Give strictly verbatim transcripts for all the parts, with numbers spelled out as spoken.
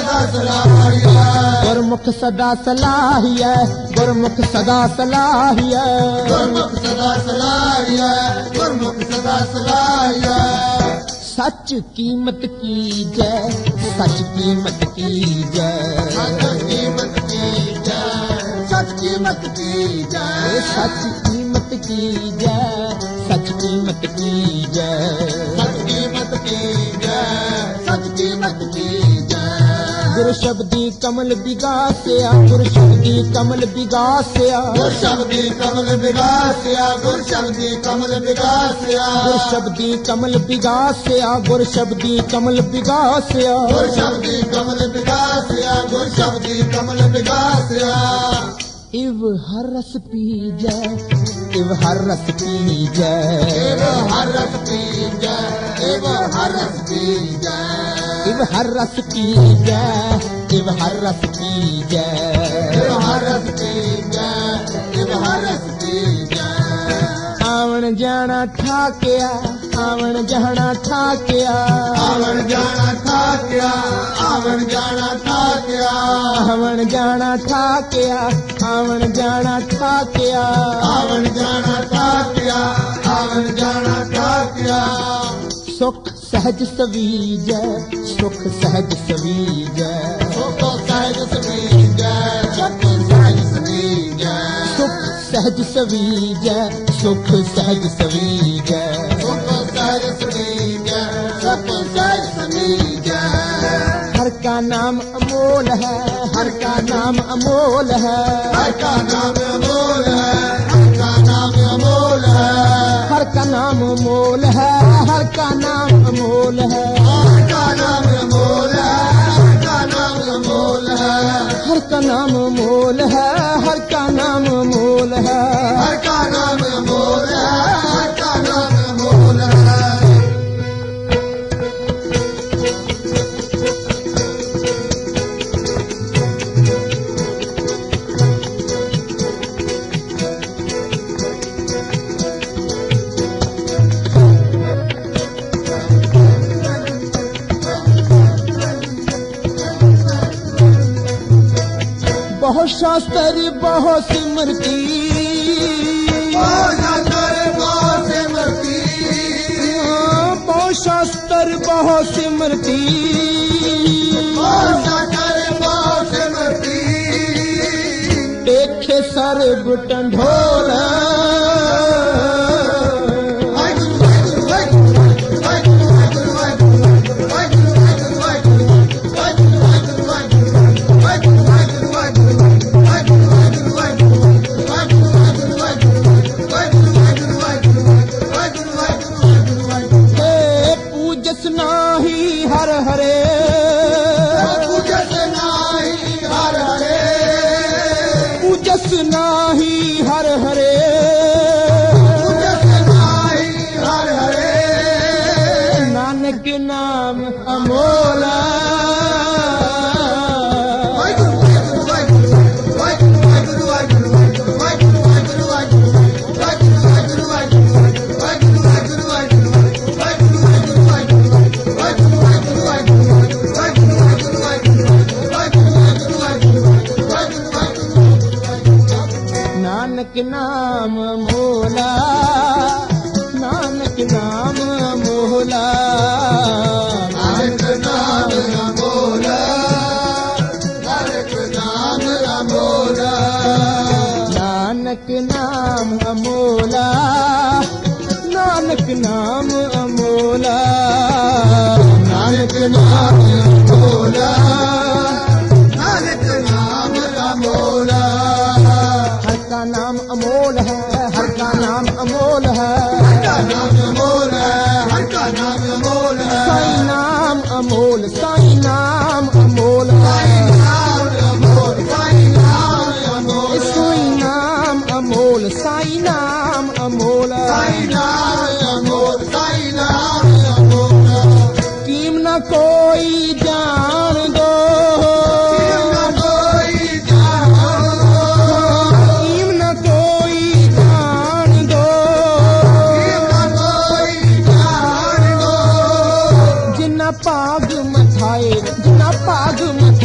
ਸਦਾ ਸਲਾਹੀਆ ਗੁਰਮੁਖ ਸਦਾ ਸਲਾਹੀਆ ਗੁਰਮੁਖ ਸਦਾ ਸਲਾਹੀਆ ਗੁਰਮੁਖ ਸਦਾ ਸਲਾਹੀਆ ਗੁਰਮੁਖ ਸਦਾ ਸਲਾਹੀਆ ਸੱਚ ਕੀਮਤ ਕੀ ਜੈ ਸੱਚ ਕੀਮਤ ਕੀ ਜੈ ਸੱਚ ਕੀਮਤ ਕੀ ਜੈ ਸੱਚ ਕੀਮਤ ਕੀ ਜੈ ਸੱਚ ਕੀਮਤ ਕੀ ਜੈ ਸੱਚ ਕੀਮਤ ਕੀ ਜੈ ਸੱਚ ਕੀਮਤ ਕੀ ਜੈ ਸੱਚ ਕੀਮਤ ਕੀ ਜੈ ਗੁਰ ਸ਼ਬਦੀ ਕਮਲ ਵਿਗਾਸਿਆ ਗੁਰ ਸ਼ਬਦੀ ਕਮਲ ਵਿਗਾਸਿਆ ਗੁਰ ਸ਼ਬਦੀ ਕਮਲ ਵਿਗਾਸਿਆ ਗੁਰ ਸ਼ਬਦੀ ਕਮਲ ਵਿਗਾਸਿਆ ਗੁਰ ਸ਼ਬਦੀ ਕਮਲ ਵਿਗਾਸਿਆ ਗੁਰ ਸ਼ਬਦੀ ਕਮਲ ਵਿਗਾਸਿਆ ਗੁਰ ਸ਼ਬਦੀ ਕਮਲ ਵਿਗਾਸਿਆ ਗੁਰ ਸ਼ਬਦੀ ਕਮਲ ਵਿਗਾਸਿਆ ਇਵ ਹਰ ਰਸ ਪੀਜੈ ਇਵ ਹਰ ਰਸ ਪੀਜੈ ਏਵ ਹਰ ਰਸ ਪੀਜੈ ਏਵ ਹਰ ਰਸ ਪੀਜੈ ਇਵ ਹਰ ਰਸ ਪੀਜੈ ਇਵ ਹਰ ਰਸ ਪੀਜੈ ਏਵ ਹਰ ਰਸ ਪੀਜੈ ਏਵ ਹਰ ਰਸ ਪੀਜੈ ਆਵਣ ਜਾਣਾ ਠਾਕਿਆ ਆਵਣ ਜਾਣਾ ਠਾਕਿਆ ਆਵਣ ਜਾਣਾ ਠਾਕਿਆ ਆਵਣ ਜਾਣਾ ਠਾਕਿਆ ਆਵਣ ਜਾਣਾ ਠਾਕਿਆ ਆਵਣ ਜਾਣਾ ਠਾਕਿਆ ਆਵਣ ਜਾਣਾ ਠਾਕਿਆ ਆਵਣ ਜਾਣਾ ਠਾਕਿਆ ਸੁਖ ਸਹਿਜ ਸਵੀਜੈ ਸੁਖ ਸਹਿਜ ਸਵੀਜੈ ਸੁਖ ਸਹਿਜ ਸਵੀਜੈ ਸੁਖ ਸਹਿਜ ਸਵੀਜੈ ਸੁਖ ਸਹਿਜ ਸਵੀਜੈ ਸੁਖ ਸਹਿਜ ਸਵੀਜੈ ਸੁਖ ਸਹਿਜ ਸਵੀਜੈ ਸੁਖ ਸਹਿਜ ਸਵੀਜੈ हर का नाम अमोल है हर का नाम अमोल है हर का नाम अमोल है हर का नाम अमोल है हर का नाम अमोल है हर का नाम अमोल है हर का नाम अमोल है हर का नाम अमोल है हर का नाम अमोल है हर का नाम अमोल है हर का नाम अमोल है हर का नाम अमोल है बहुत शास्त्र बहुत स्मृति बहुत शास्त्र बहुत स्मृति बहुत शास्त्र बहुत स्मृति बहुत शास्त्र बहुत स्मृति देखे सर्व टंढोल वाहिगुरु वाहिगुरु वाहिगुरु वाहिगुरु वाहिगुरु वाहिगुरु वाहिगुरु वाहिगुरु वाहिगुरु वाहिगुरु पूजस नाही हर हरे पूजस नाही हर हरे पूजस नाही हर हरे पूजस नाही हर हरे नानक नाम अमोला वाहिगुरु वाहिगुरु वाहिगुरु वाहिगुरु वाहिगुरु वाहिगुरु वाहिगुरु वाहिगुरु वाहिगुरु वाहिगुरु वाहिगुरु वाहिगुरु नानक नाम मोला नानक नाम मोला नानक नाम अमोला नानक नाम अमोला नानक नाम अमोला नानक नाम अमोला नानक नाम अमोला नानक नाम अमोला हर का नाम अमोल है हर का नाम अमोल है हर का नाम अमोल है हर का नाम अमोल है साई नाम अमोल साई नाम अमोल है नाम अमोल साई नाम अमोल साई नाम अमोल साई नाम अमोल साई नाम अमोल साई नाम अमोल कीम न कोई जान दो न कोई जानो कीम न कोई जान दो न कोई जानो जिन्ना पाग मथाए जिन्ना पाग मथाए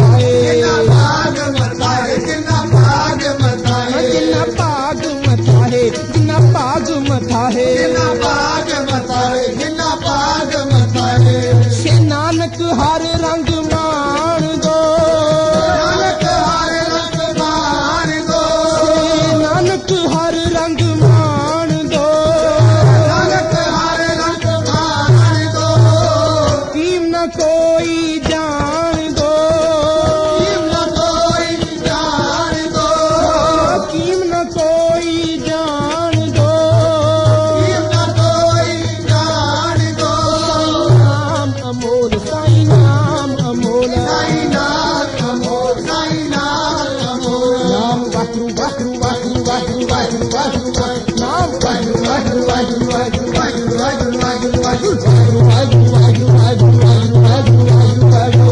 ਵਾਹਿਗੁਰੂ ਵਾਹਿਗੁਰੂ ਵਾਹਿਗੁਰੂ ਵਾਹਿਗੁਰੂ ਵਾਹਿਗੁਰੂ ਵਾਹਿਗੁਰੂ ਨਾਮ ਵਾਹਿਗੁਰੂ ਵਾਹਿਗੁਰੂ ਵਾਹਿਗੁਰੂ ਵਾਹਿਗੁਰੂ ਵਾਹਿਗੁਰੂ ਵਾਹਿਗੁਰੂ ਵਾਹਿਗੁਰੂ ਵਾਹਿਗੁਰੂ ਵਾਹਿਗੁਰੂ ਵਾਹਿਗੁਰੂ ਵਾਹਿਗੁਰੂ ਵਾਹਿਗੁਰੂ ਵਾਹਿਗੁਰੂ ਵਾਹਿਗੁਰੂ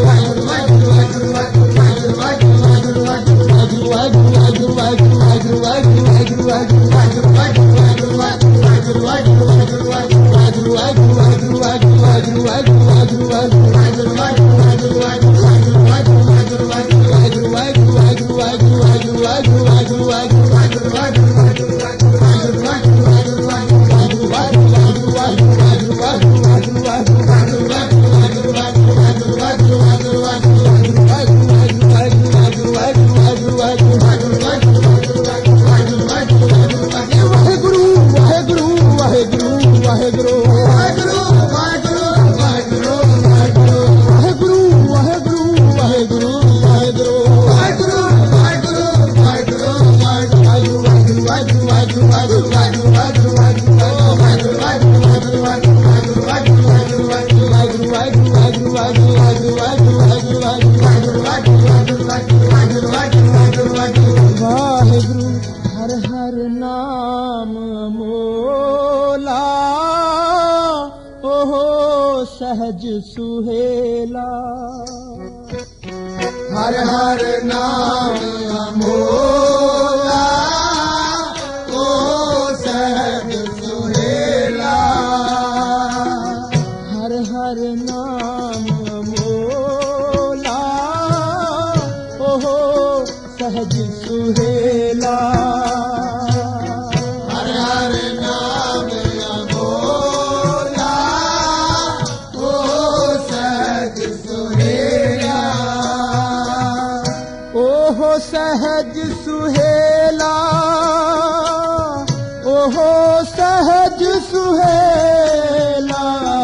सहज सुहेला हर हर नाम अमोला ओ सहज सुहेला हर हर नाम अमोला ओहो सहज सुहेला हर हर नाम अमोला ओ सहज सुहेला ओहो सहज सुहेला ओहो सहज सुहेला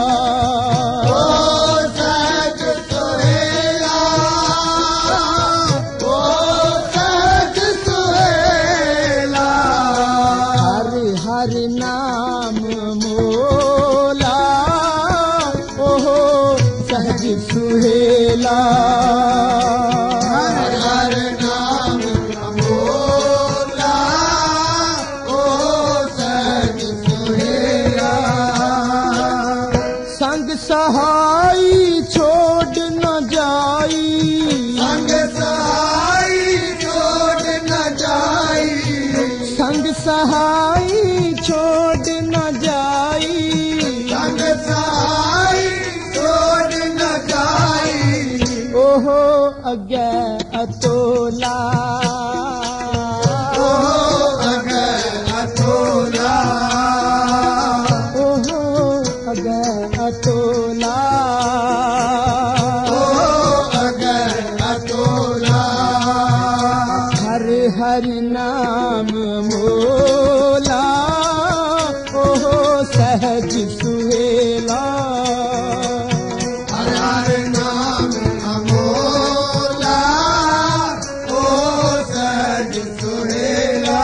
ओ सहज सुहेला ओ सहज सुहेला हर हर नाम मोला ओहो सहज सुहेला हर हर नाम अमोला ओ सहज सुहेला संग सहाई छोड़ न जाई संग सहाई छोड़ न जाई संग सहाई छोड़ न जाई संग सहाई छोड़ न जाई ओहो अगे अतोला ओ अगर अतोला ओहो अगे अतोला ओ अगर अतोला हर हर नाम मोला ओहो सहज सुहेला हर हर नाम अमोला ओ सहज सुहेला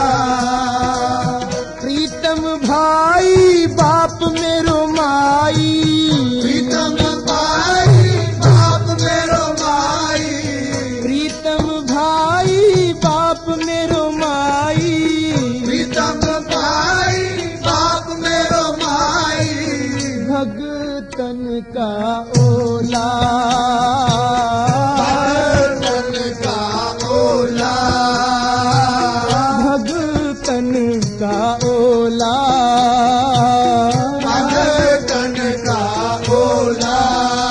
प्रीतम भाई बाप मेरो माई प्रीतम भाई बाप मेरो माई प्रीतम भाई बाप मेरो माई प्रीतम भाई बाप मेरो माई भगतन का ओला भगतन का ओला भगतन का ओला भगतन का ओला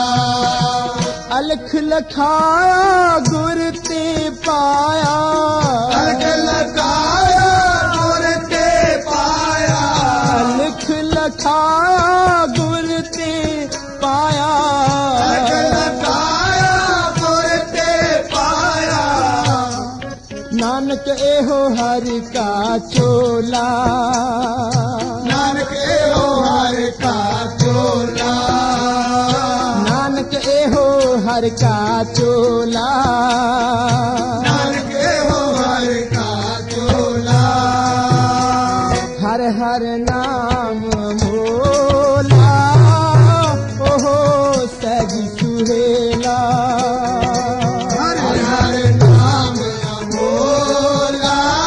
अलख लखाया गुर ते पाया अलग लगाया गुर ते पाया अलख लखाया गुर ते पाया अलग लगाया गुर ते पाया नानक एहो हरि का चोला नानक एहो हर का चोला नानक एहो हर का चोला नानक एहो हर का चोला हर हर नाम मोला ओहो सहज सुहेला हर हर नाम अमोला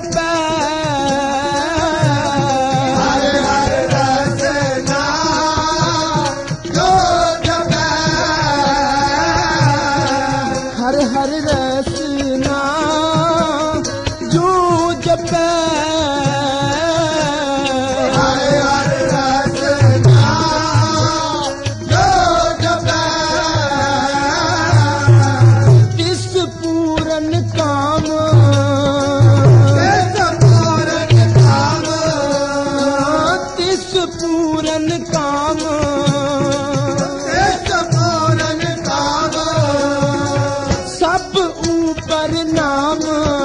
जपै हर हर रसना जो जपै हर हर रसना जो जपै हर हर रसना जो जपै तिस पूरन काम तिस पूरन काम तिस पूरन काम तिस पूरन काम सब ऊपर नाम